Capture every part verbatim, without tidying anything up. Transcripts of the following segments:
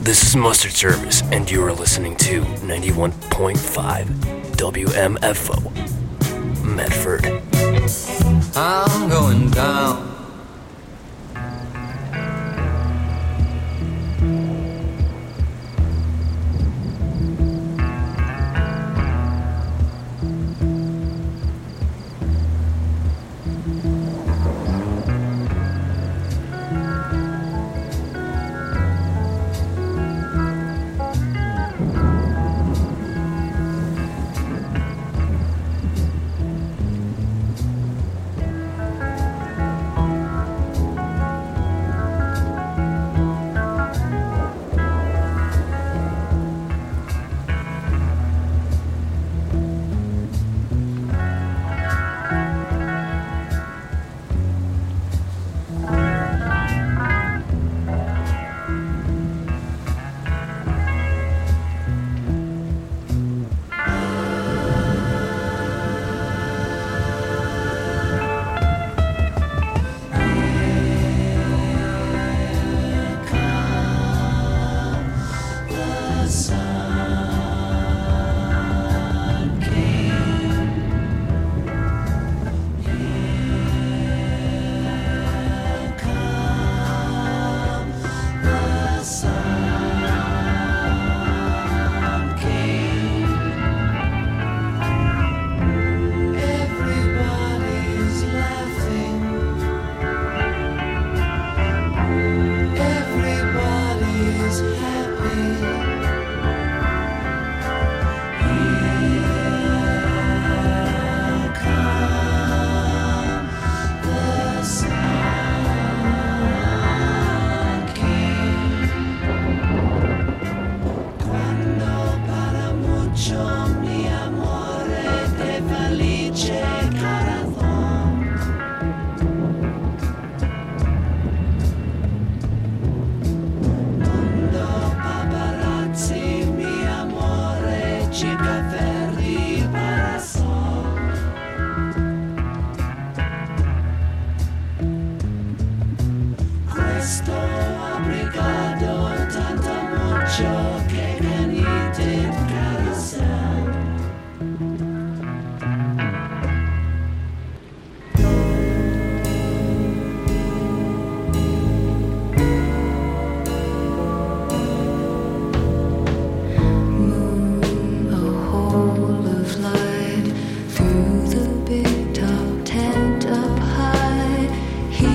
this is Mustard Service, and you are listening to ninety-one point five W M F O, Medford. I'm going down.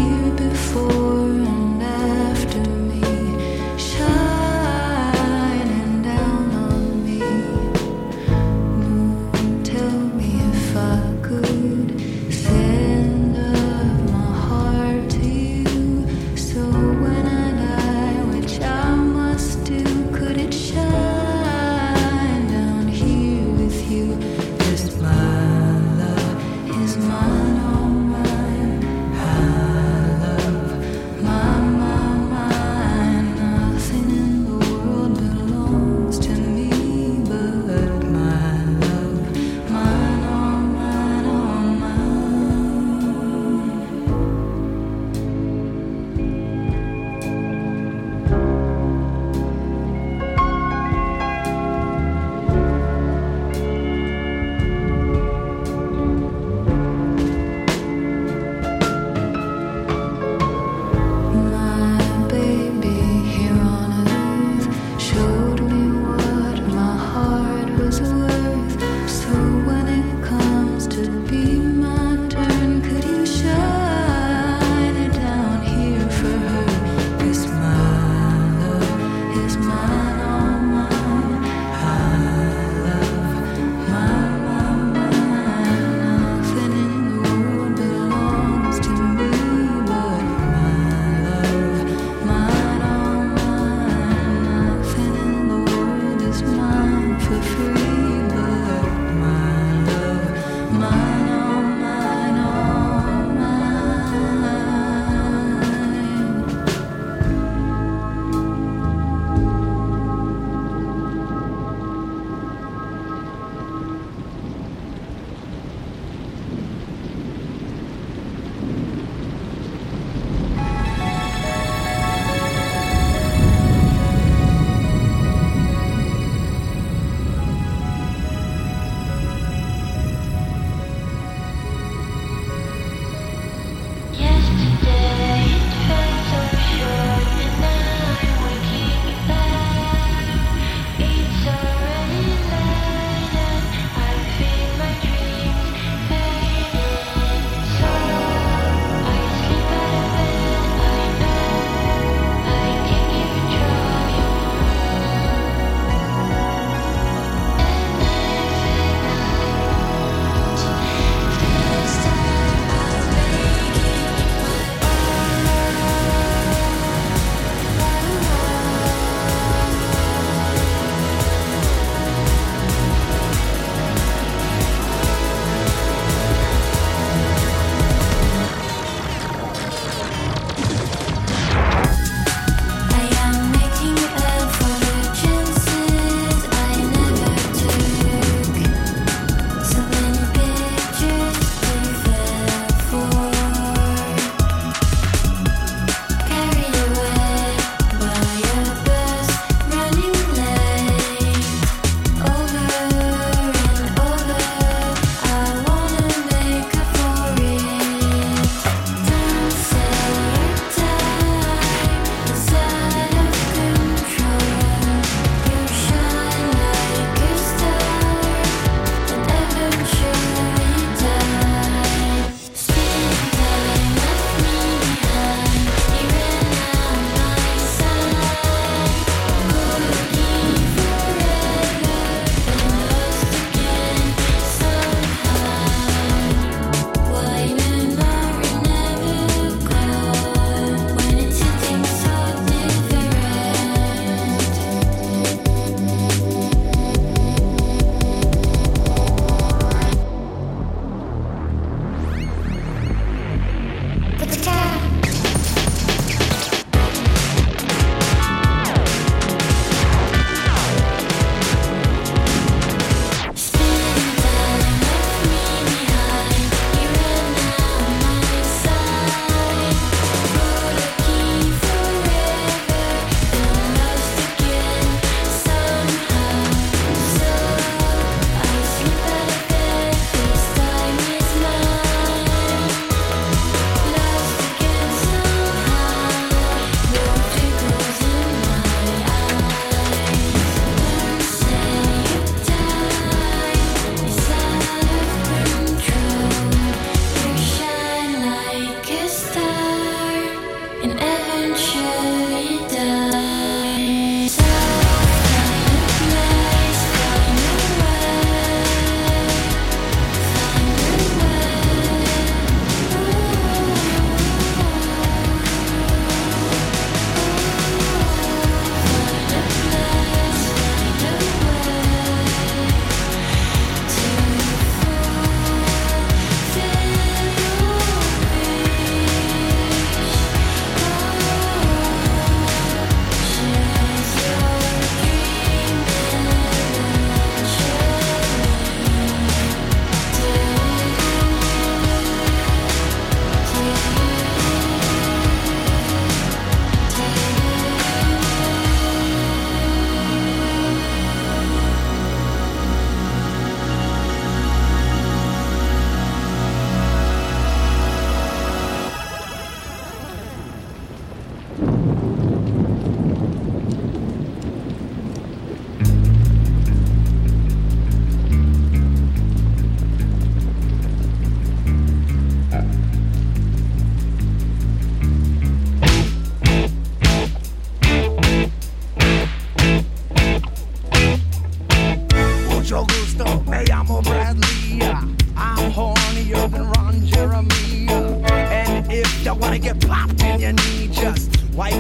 Before and after me, shine.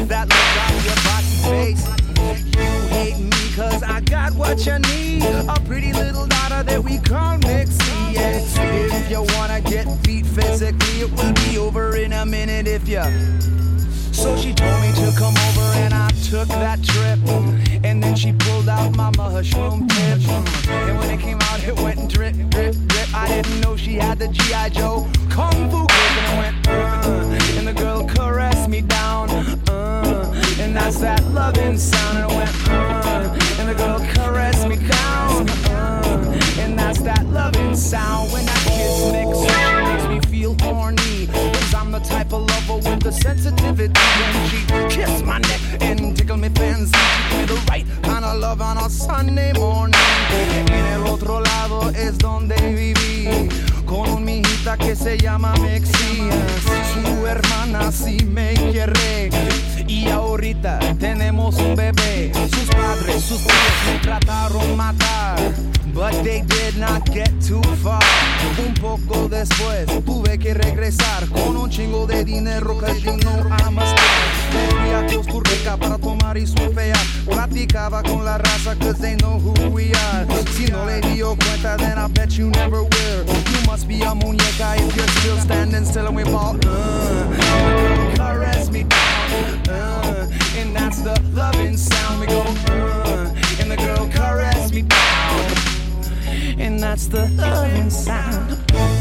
that look on your body face. You hate me cause I got what you need, a pretty little daughter that we call Mixie. And if you wanna get beat physically, it will be over in a minute if you. So she told me to come over and I took that trip. And then she pulled out my mushroom tip. And when it came out it went drip, drip, drip. I didn't know she had the G I Joe Kung Fu grip. And I went, uh, and the girl caressed me down, uh, and that's that loving sound. And I went, uh, and the girl caressed me down, uh, and that's that loving sound. When that kiss mix makes me feel horny, cause I'm the type of lover with the sensitivity. When she kissed my neck and tickled me fancy, she gave me the right kind of love on a Sunday morning. En el otro lado es donde viví, con un mijita que se llama Mexi. Su hermana sí me quiere, y ahorita tenemos un bebé. Sus padres, sus tíos me trataron matar, but they did not get too far. Un poco después tuve que regresar con un chingo de dinero, cause you know I'm a star. Me fui a Costa Rica para tomar y surfear. Platicaba con la raza cause they know who we are. Si no le dio cuenta, then I bet you never will. You must be a muñeca if you're still standing still and we ball. Uh, and the girl caress me down, uh, and that's the loving sound. We go, uh, and the girl caress me down, and that's the loving sound.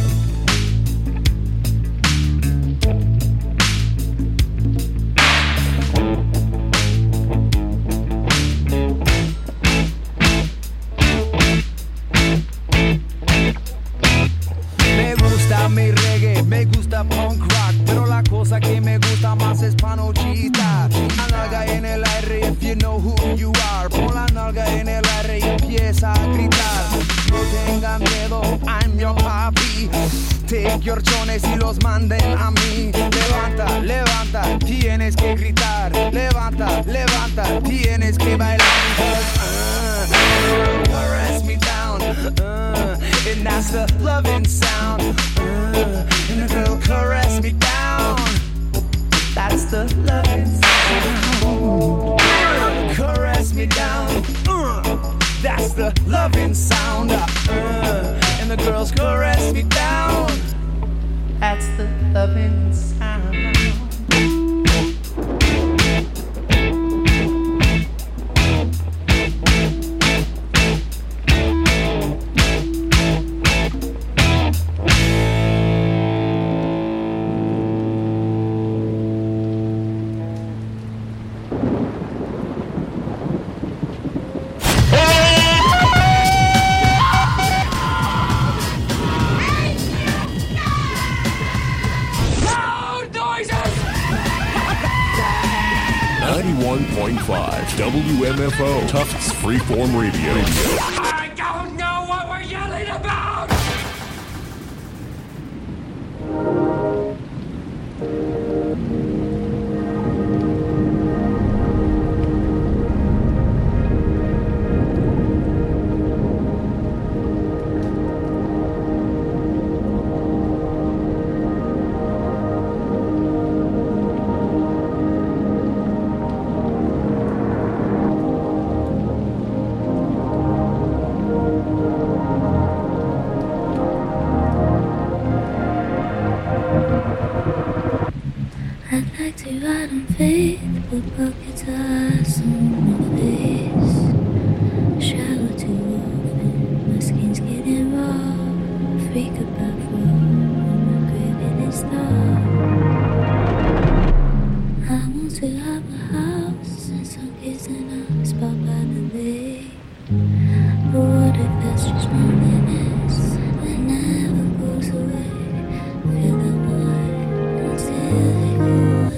Me gusta mi reggae, me gusta punk rock, pero la cosa que me gusta más es panochita. La nalga en el aire, if you know who you are. Pon la nalga en el aire y empieza a gritar. No tenga miedo, I'm your papi. Take your chones y los manden a mí. Levanta, levanta, tienes que gritar. Levanta, levanta, tienes que bailar. Uh, caress me down, uh, and that's the loving sound. Uh, and the girl caress me down, that's the loving sound. Uh, caress me down, uh, that's the loving sound. Uh, and the girls caress me down, that's the loving sound. ninety-one point five W M F O Tufts Freeform Radio. I don't know what we're yelling about! To ride on faith, put buckets of ice on my face. Shower too often, my skin's getting raw. Freak about flow, when my craving is thawed. I want to have a house and some kids in a spot by the bay. But what if that's just loneliness that never goes away? Feel the void until they go away.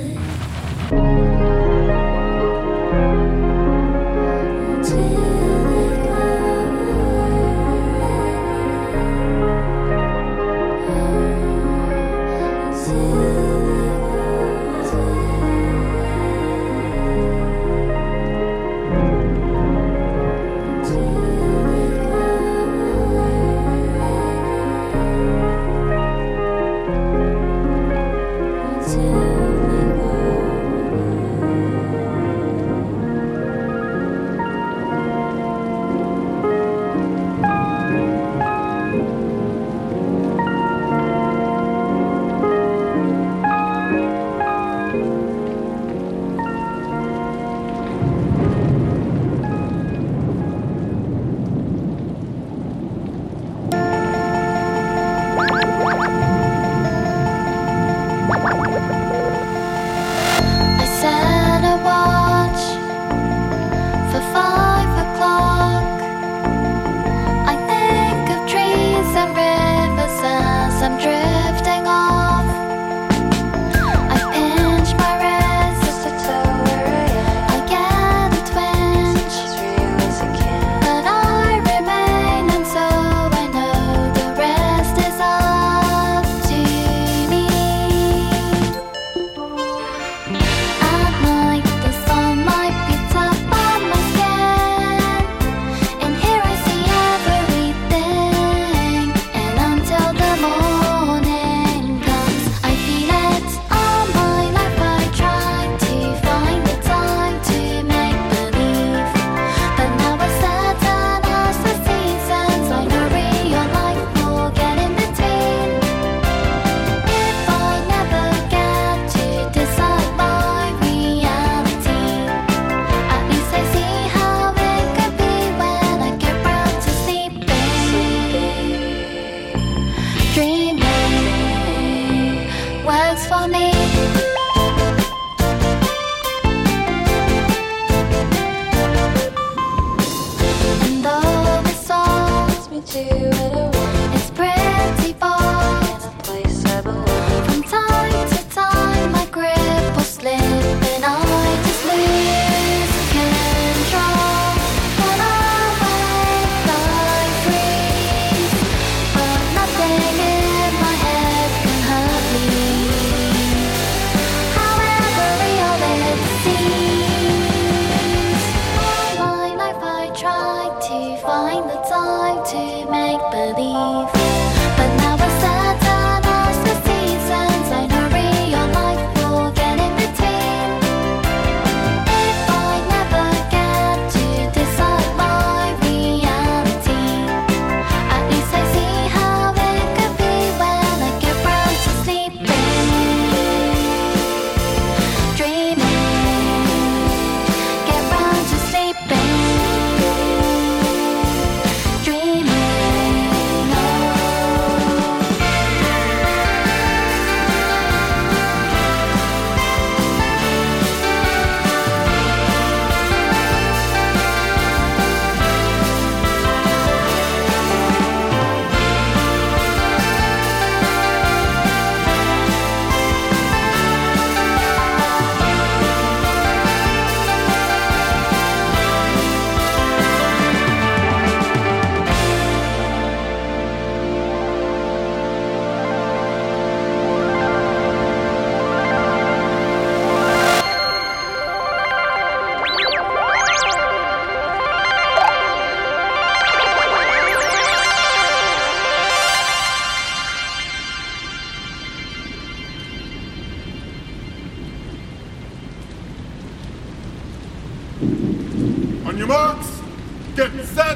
On your marks, get set.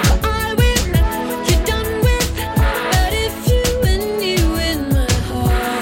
You're done with, but if you and you in my heart.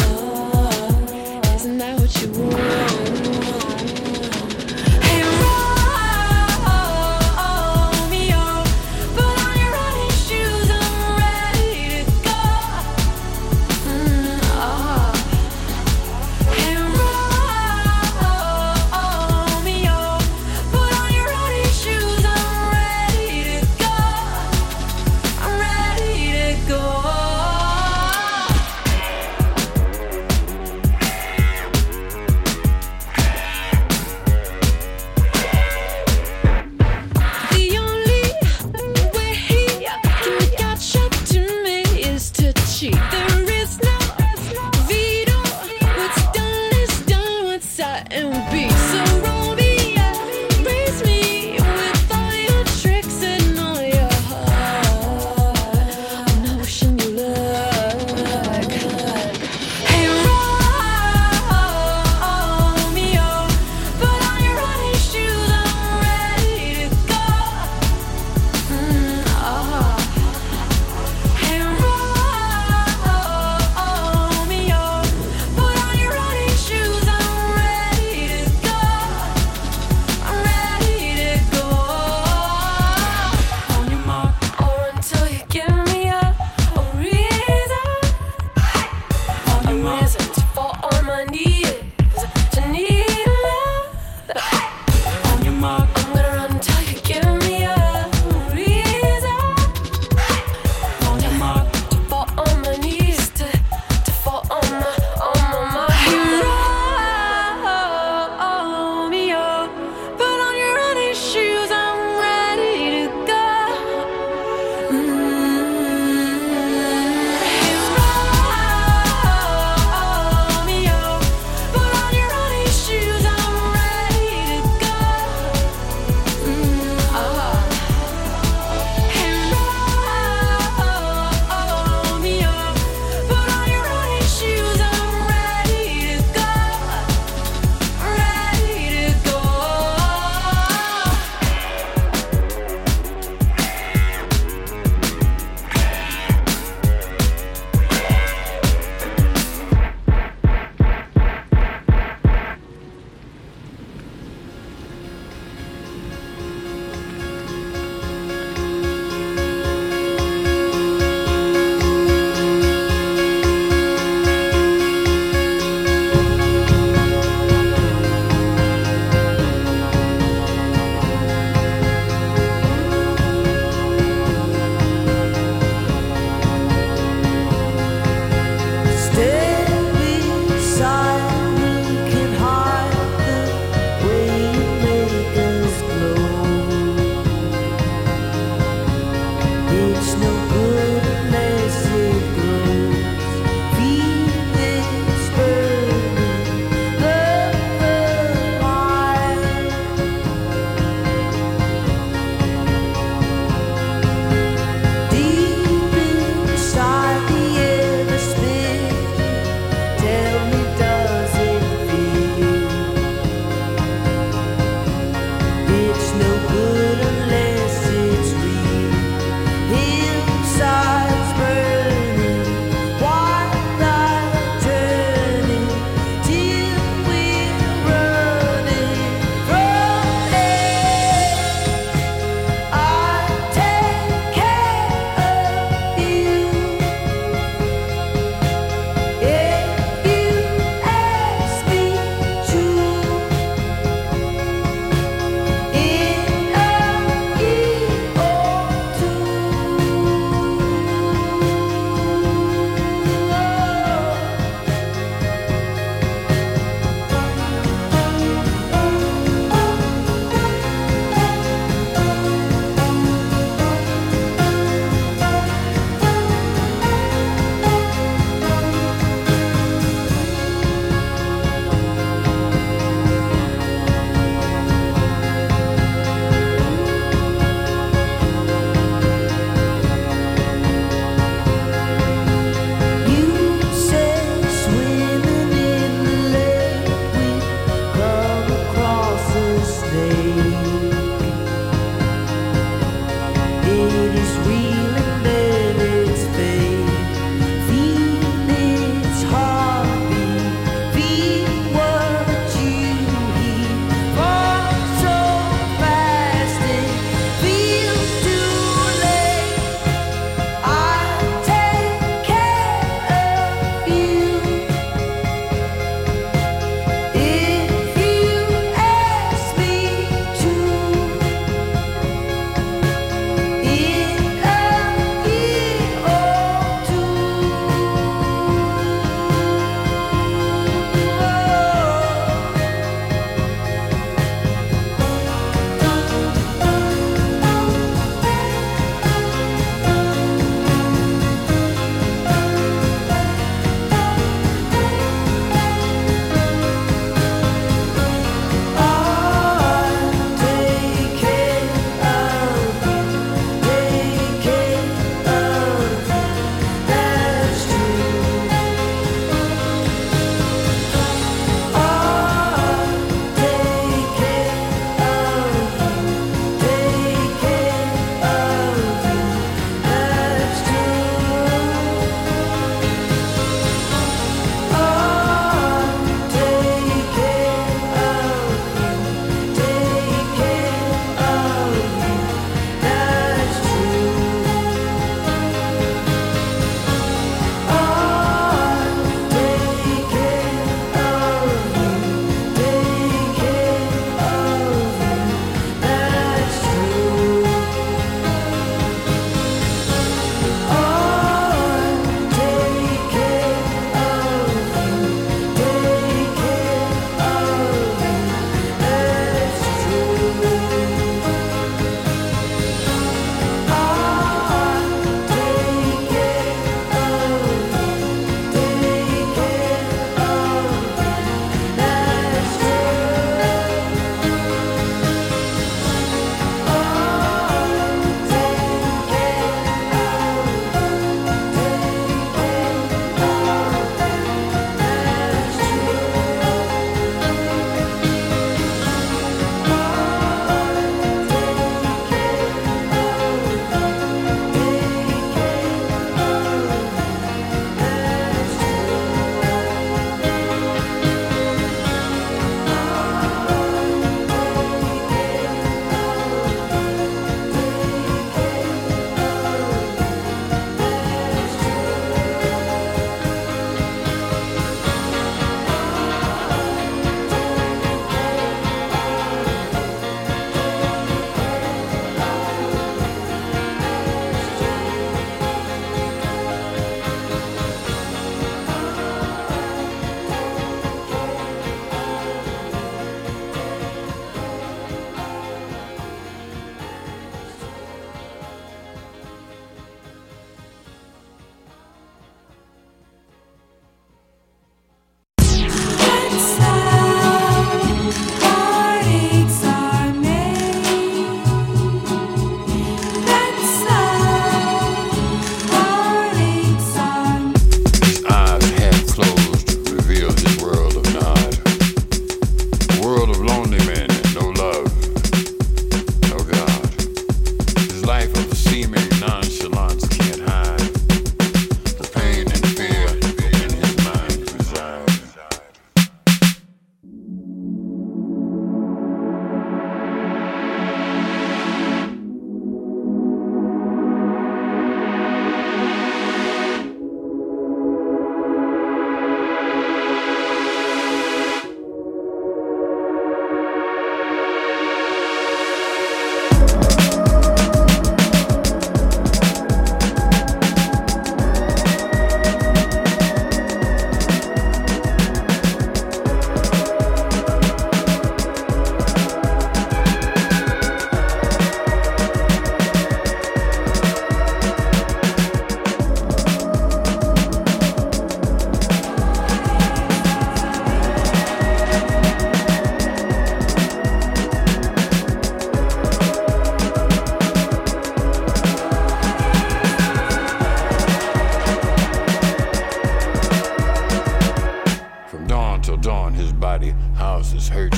is hurt,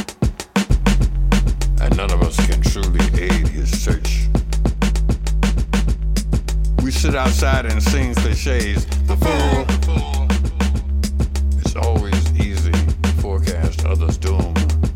and none of us can truly aid his search. We sit outside and sing cliches. The fool, it's always easy to forecast others' doom.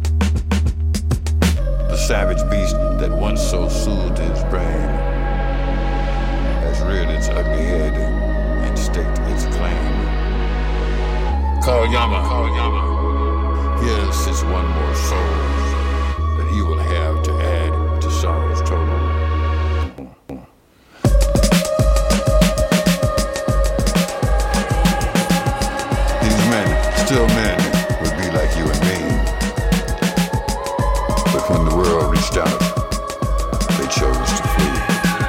The savage beast that once so soothed his brain has reared its ugly head and staked its claim. Call Yama, call Yama. Here sits one more soul that he will have to add to sorrow's total. These men, still men, would be like you and me. But when the world reached out, they chose to flee.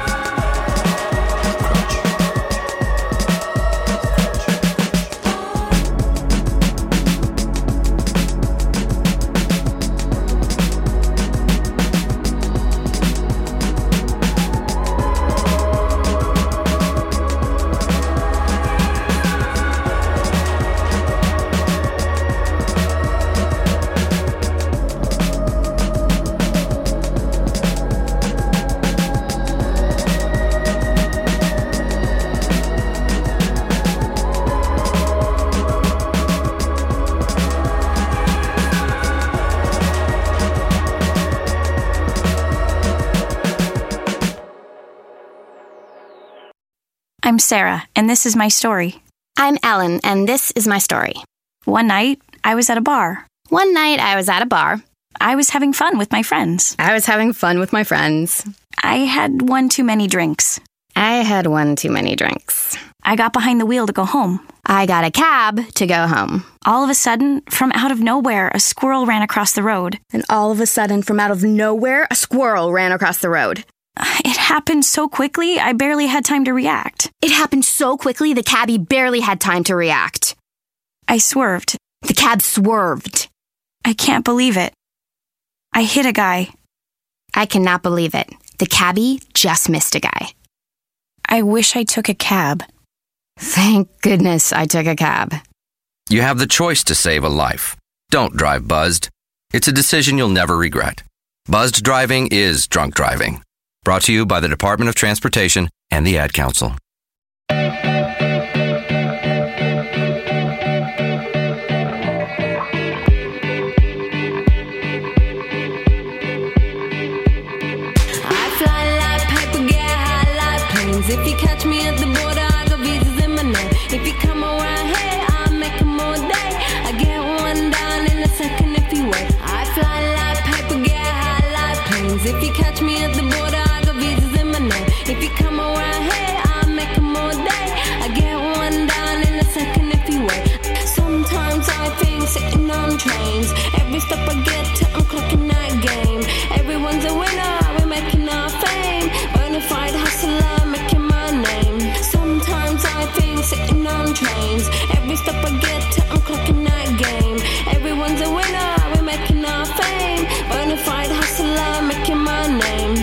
I'm Sarah, and this is my story. I'm Ellen, and this is my story. One night, I was at a bar. One night, I was at a bar. I was having fun with my friends. I was having fun with my friends. I had one too many drinks. I had one too many drinks. I got behind the wheel to go home. I got a cab to go home. All of a sudden, from out of nowhere, a squirrel ran across the road. And all of a sudden, from out of nowhere, a squirrel ran across the road. It happened so quickly, I barely had time to react. It happened so quickly, the cabbie barely had time to react. I swerved. The cab swerved. I can't believe it. I hit a guy. I cannot believe it. The cabbie just missed a guy. I wish I took a cab. Thank goodness I took a cab. You have the choice to save a life. Don't drive buzzed. It's a decision you'll never regret. Buzzed driving is drunk driving. Brought to you by the Department of Transportation and the Ad Council. I fly like paper, get high like planes. If you catch me at the border, I got visas in my name. If you come around here, I'll make them all day. I get one down in a second if you wait. I fly like paper, get high like planes. If you catch me at the border, if you come around here, I'll make them all day. I get one down in a second if you wait. Sometimes I think sitting on trains. Every step I get to, I'm clocking that game. Everyone's a winner, we're making our fame. Bonafide hustler, making my name. Sometimes I think sitting on trains. Every step I get to, I'm clocking that game. Everyone's a winner, we're making our fame. Bonafide hustler, making my name.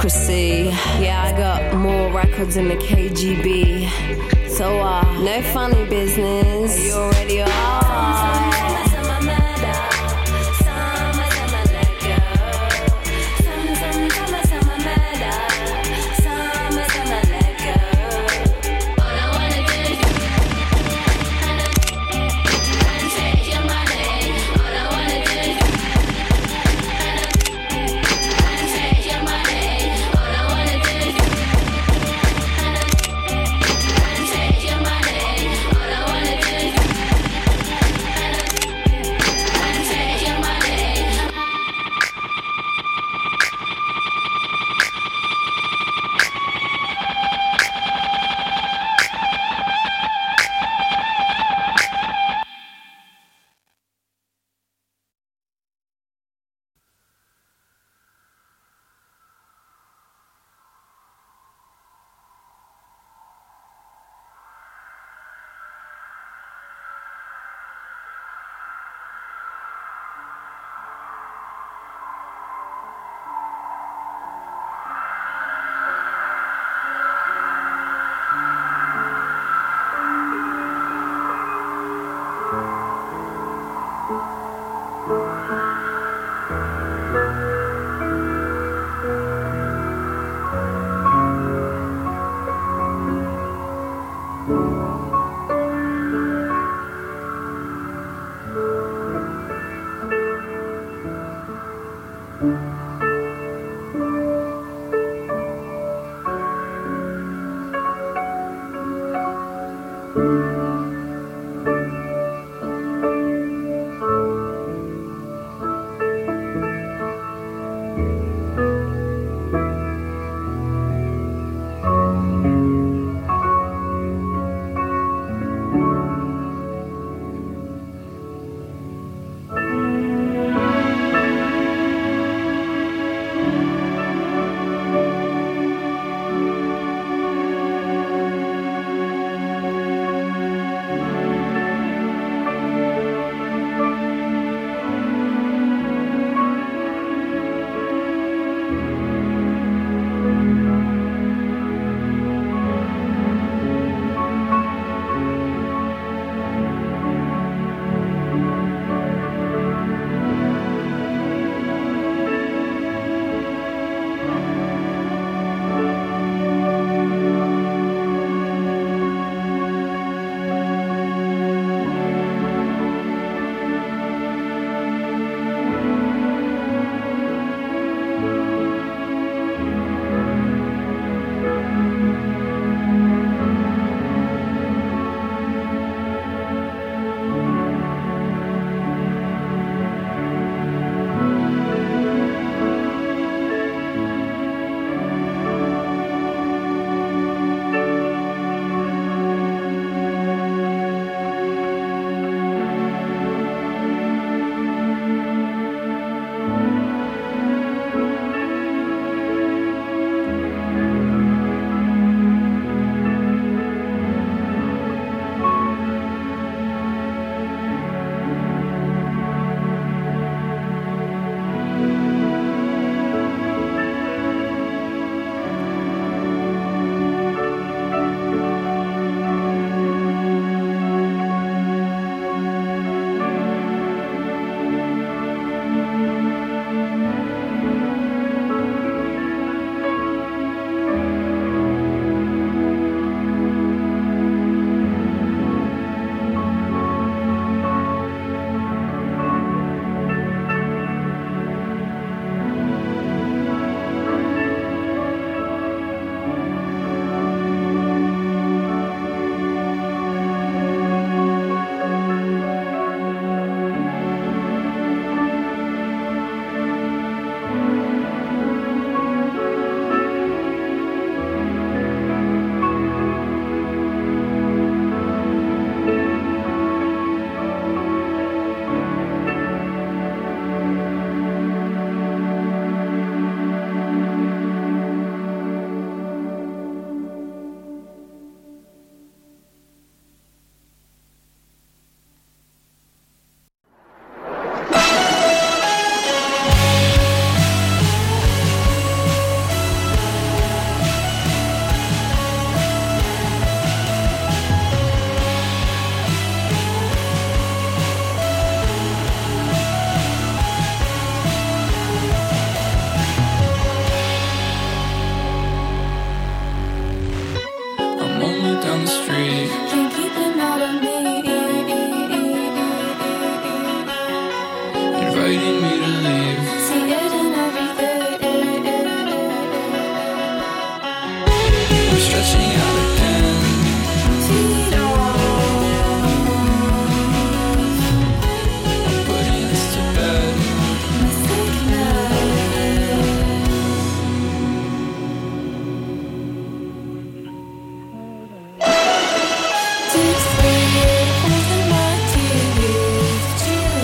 democracy. Yeah, I got more records than the K G B. So, uh, no funny business. You already are. street. Can't keep him out of me. Inviting me to leave. See it in everything. I'm stretching out again. Feet off. I'm putting this to bed. My sickness. Deep sleep, holding my tears. Too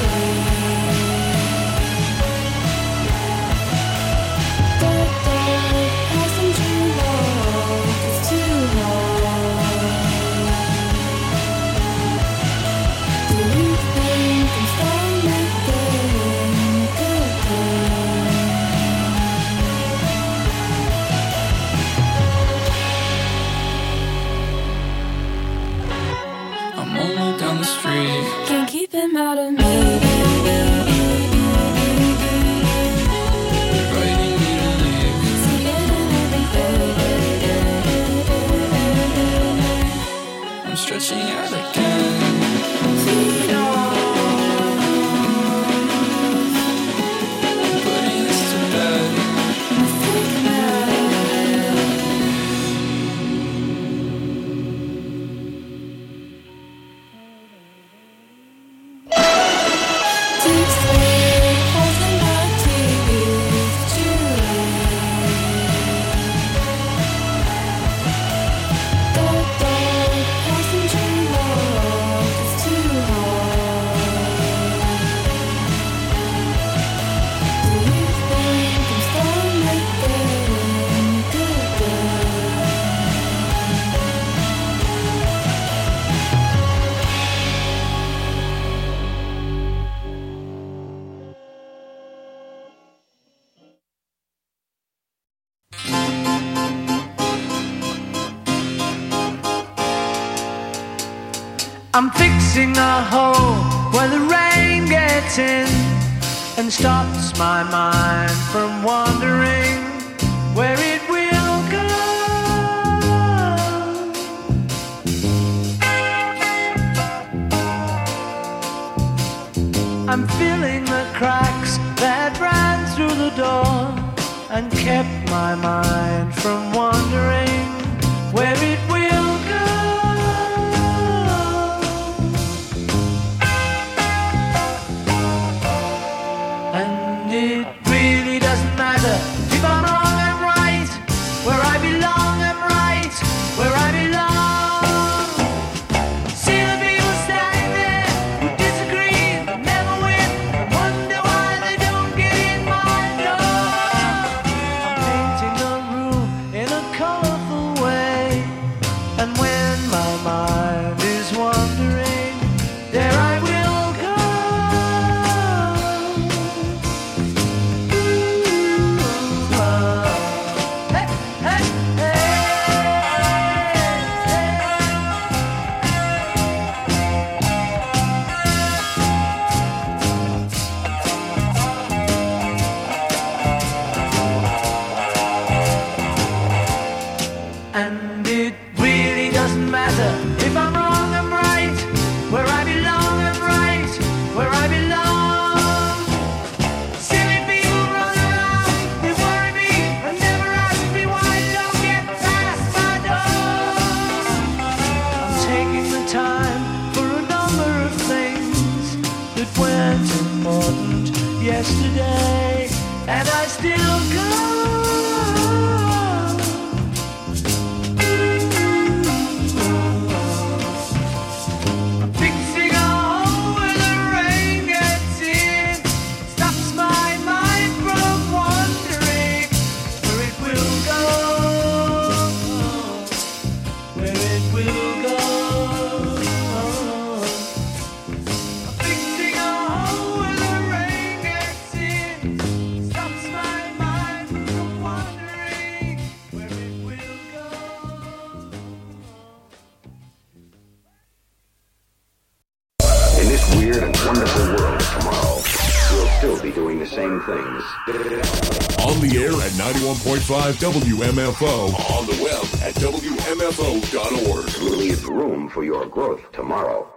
dark, dark, passing too long. It's too hard. Do you think I'm starting again? Good I'm only down the street. Can't keep him out of me. Inviting me to leave. See it in everything. I'm stretching out again. Feet off. I'm putting this to bed. My sickness. Deep sleep, holding my tears. Too dark, dark, passing too long. It's too hard. Do you think I'm starting again? Good I'm fixing a hole where the rain gets in and stops my mind from wandering where it will go. I'm filling the cracks that ran through the door and kept my mind from wandering where it will go. And it really doesn't matter if I'm wrong, I'm right. Where I belong, I'm right. Where I belong. See the people standing there who disagree, but never win. Wonder why they don't get in my door. I'm painting a room in a colorful way, and when my mind is wandering, there I will go. And it really doesn't matter if I'm wrong, I'm right. Where I belong, I'm right. Where I belong. Silly people run around, they worry me and never ask me why I don't get past my door. I'm taking the time for a number of things that weren't important yesterday, and I still go. Fixing a doing the same things. On the air at ninety-one point five W M F O. On the web at W M F O dot org. Leave room for your growth tomorrow.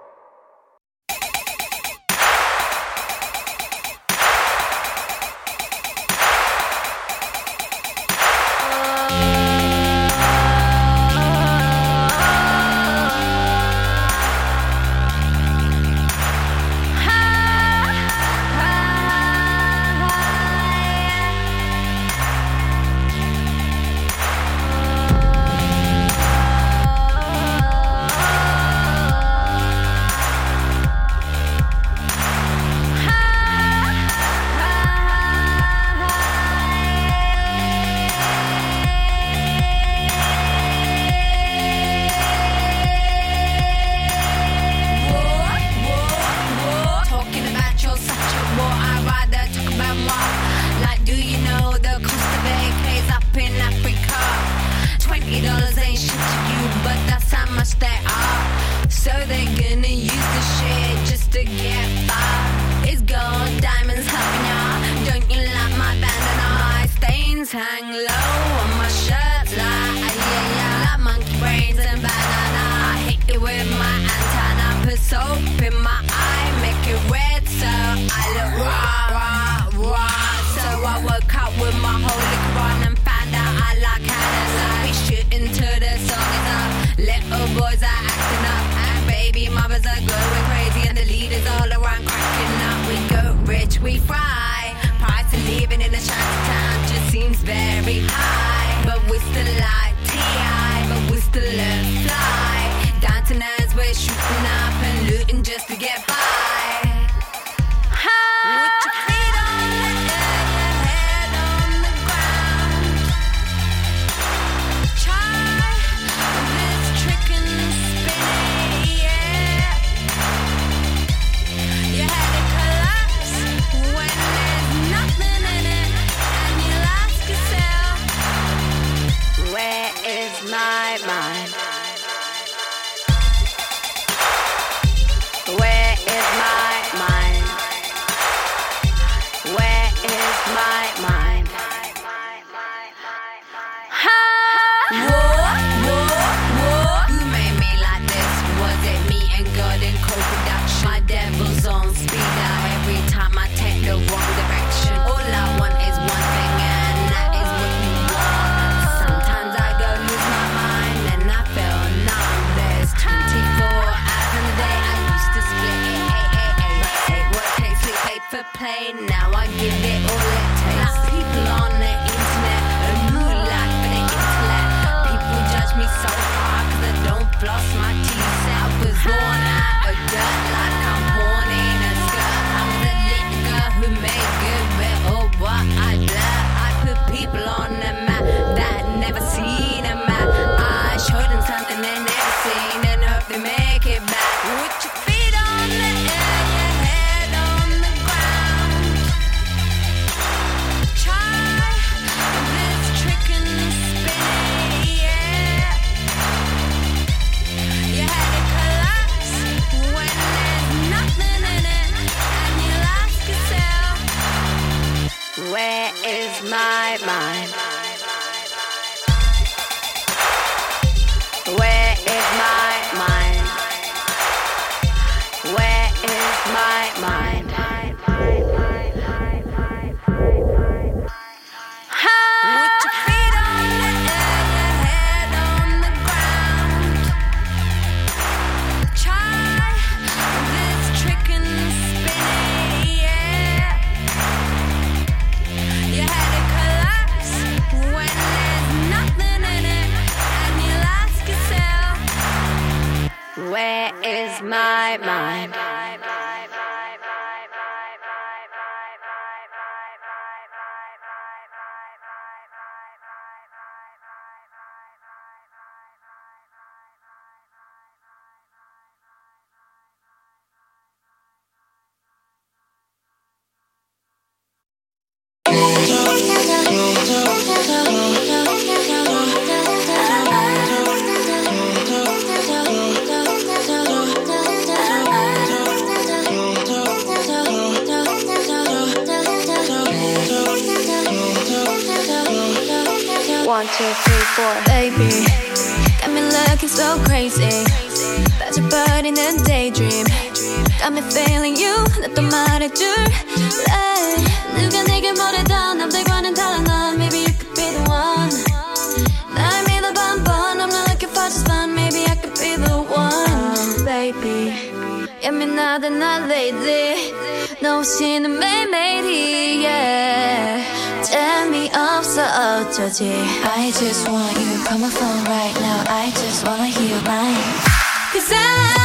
for? Baby, got me looking so crazy. That's a bird in a daydream. Got me feeling you, 나 또 말해줄래. 누가 내게 뭐래도 남들과는 다른 넌. Maybe you could be the one. 날 믿어 반번. I'm not looking for just fun. Maybe I could be the one. Baby, 예민하다 나 lately. 너 없이는 매일매일이 yeah. 재미없어 어쩌지. I just want you, call my phone right now. I just wanna hear mine. Cause I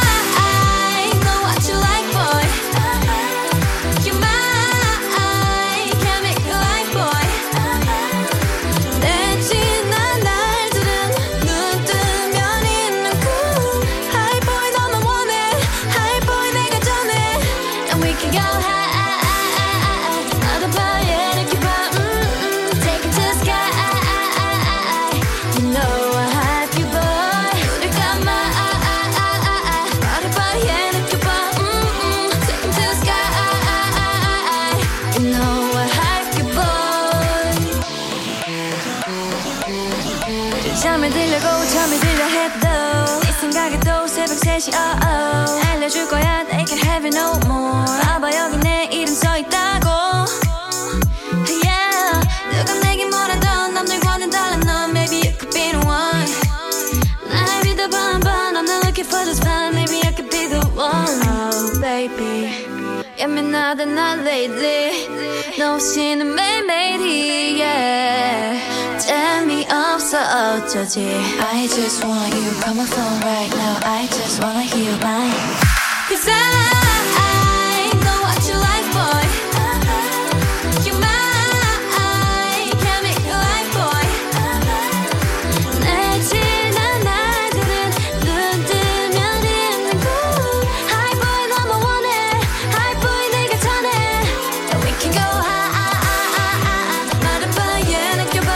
잠을 들려고 잠이 들려 해도 네 생각에 또 새벽 세 시 oh oh. 알려줄 거야 they can have it no more. 봐봐 여기 내 이름 써있다고 yeah. 누가 내게 뭐라던 남들과는 다른 넌. Maybe you could be the one. 날 믿어 반반. I'm not looking for just fun. Maybe I could be the one. Oh baby, 예민하다 나 lately. 너 없이는 매일매일이 yeah. 재미없어 어쩌지. I just want you, call my phone right now. I just wanna hear mine. Cause I know what you like boy. You're mine, can't make you like boy. 내 지난 날들은 눈 뜨면 있는 꿈. High boy 너만 원해. High boy 내가 전해. And we can go high. 말해봐 yeah 느껴봐.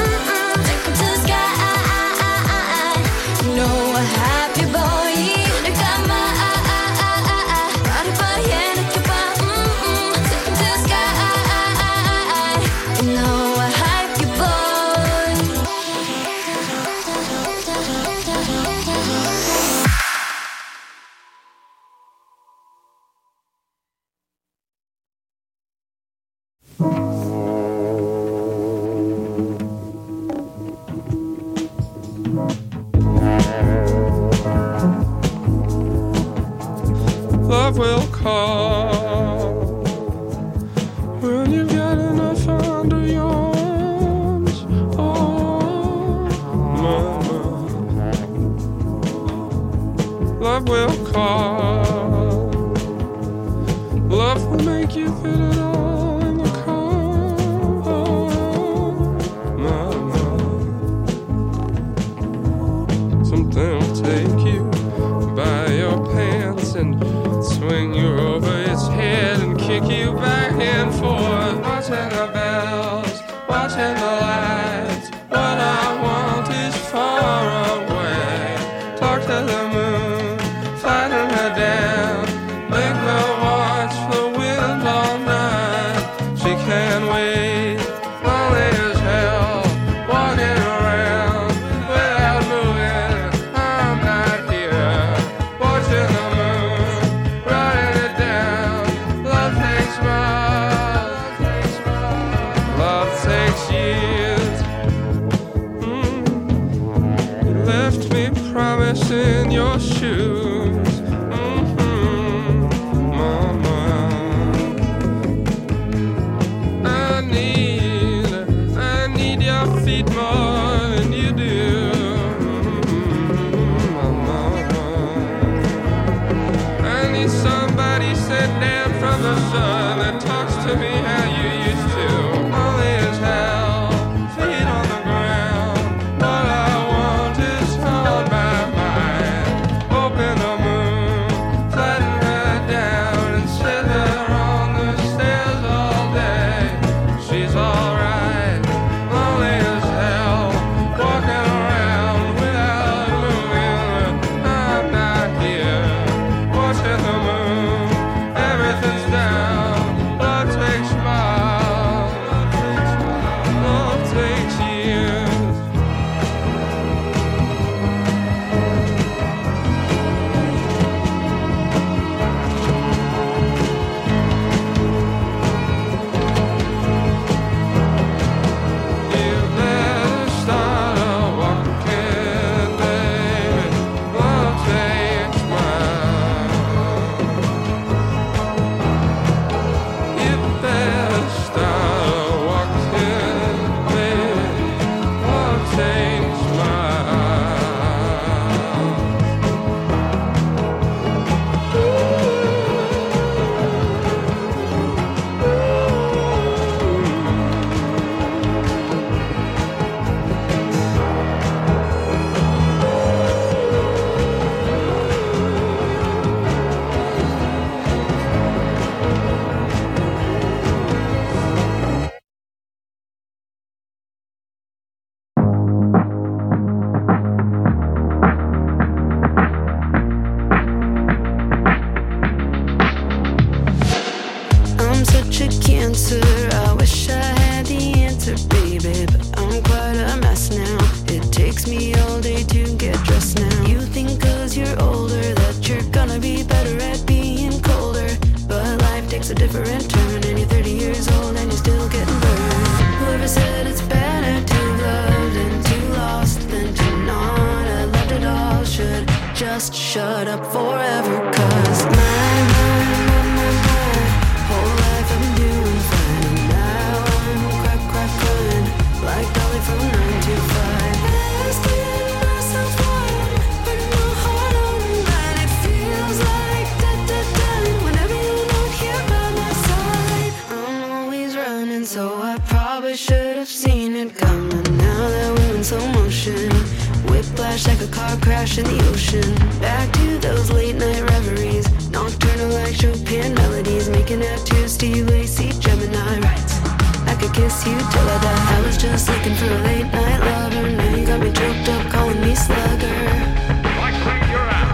Love will come when you've got enough under your arms. Oh, mama. Love will come. Love will make you fit it all in the car. Oh, mama. Something will take you by your pants and swing you over its head and kick you back and forth. Watching the bells, watching the lights. What I want is far away. Talk to the moon, flatten her down. Make her watch the wind all night. She can't wait, lonely as hell, walking around without moving. I'm not here, watching the moon, writing it down. Love takes miles, love takes years. Mm. You left me promising your shoes. Mm-hmm. Mama, I need, I need your feet more than you do. Mm-hmm. Mama, I need somebody sent down from the sun that talks to me how you used to. Lonely as hell, feet on the ground. What I want is on my mind. Open the just shut up forever. Cause my, my, my, my, my whole life I've been doing fine, and now I'm crack, crack, crying like Dolly from nine to five. Asking myself why I'm putting my heart on the line. It feels like da da da whenever you're not here by my side. I'm always running, so I probably should have seen it coming. Now that we're in slow motion, whiplash like a car crash in the ocean. Back to those late night reveries, nocturnal like Chopin melodies, making out to Steve Lacy, Gemini rights. I could kiss you till I die. I was just looking for a late night lover. Now you got me choked up, calling me slugger. Like when you're out.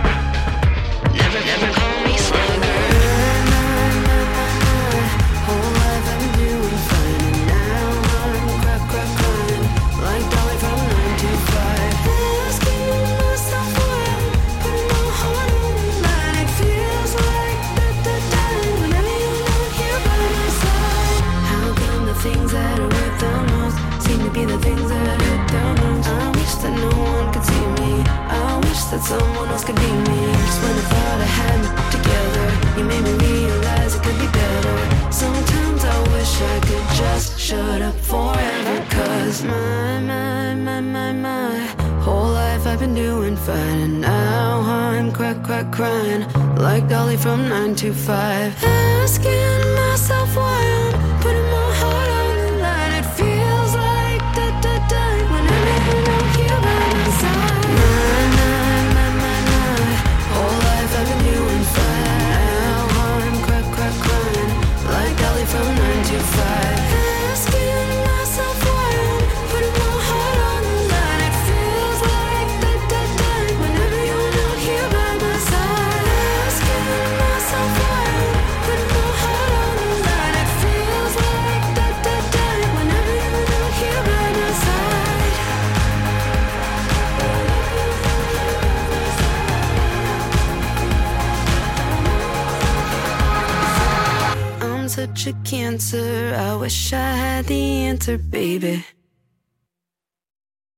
Never, never call me slugger. My, my, my, my whole life I've been doing fine, and now I'm crack, crack, crying like Dolly from nine to five. Asking myself why I'm putting my heart on the line. It feels like da da da whenever you're not here by my side. How come the things that are worth the most seem to be the things that hurt the most? I wish that no one could see me. I wish that someone else could be me. Just when I thought I had me together, you made me realize it could be better. Sometimes I wish I could just shut up forever. Cause my, my, my, my, my whole life I've been doing fine, and now I'm crack, crack, crying like Dolly from nine to five. Asking myself why I'm putting my heart on the line. It feels like da da da whenever you're not here by my side. My, my, my, my, my whole life I've been doing fine. Now I'm crack, crack, crying like Dolly from nine to five. Asking myself why I'm putting my heart on the line. It feels like da da da whenever you're not here by my side. Asking myself why I'm putting my heart on the line. It feels like da da da whenever you're not here by my side. I'm such a cancer, I wish I had the answer, baby.